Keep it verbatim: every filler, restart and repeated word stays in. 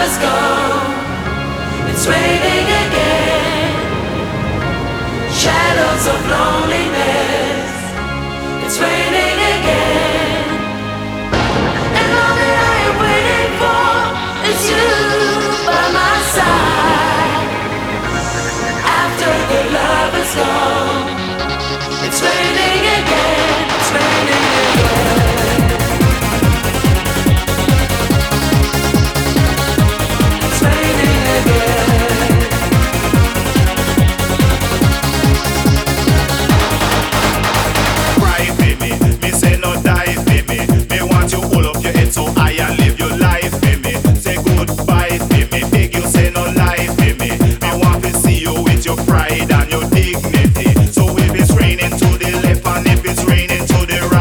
is gone, it's raining again. Shadows of loneliness, it's raining again. And all that I am waiting for is you by my side. After the love is gone, it's raining again.